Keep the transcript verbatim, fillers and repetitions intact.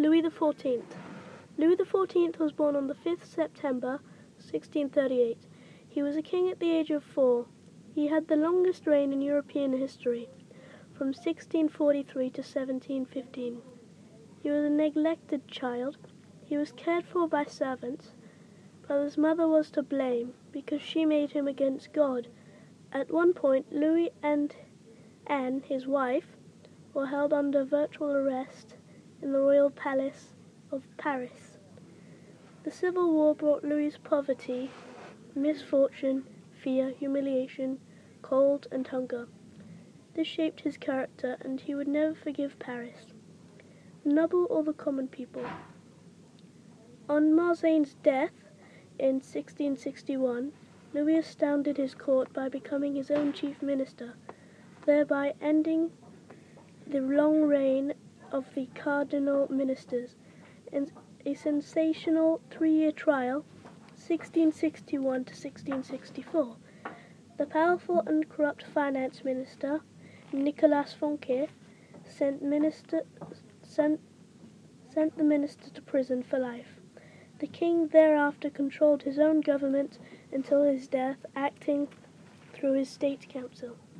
Louis the fourteenth. Louis the fourteenth was born on the fifth of September, sixteen thirty-eight. He was a king at the age of four. He had the longest reign in European history, from sixteen forty-three to seventeen fifteen. He was a neglected child. He was cared for by servants, but his mother was to blame because she made him against God. At one point, Louis and Anne, his wife, were held under virtual arrest in the royal palace of Paris. The Civil War brought Louis poverty, misfortune, fear, humiliation, cold, and hunger. This shaped his character, and he would never forgive Paris, the noble or the common people. On Marzane's death in sixteen sixty-one, Louis astounded his court by becoming his own chief minister, thereby ending the long reign of the cardinal ministers. In a sensational three-year trial, sixteen sixty-one to sixteen sixty-four, the powerful and corrupt finance minister, Nicolas Fonquet, sent, minister, sent, sent the minister to prison for life. The king thereafter controlled his own government until his death, acting through his state council.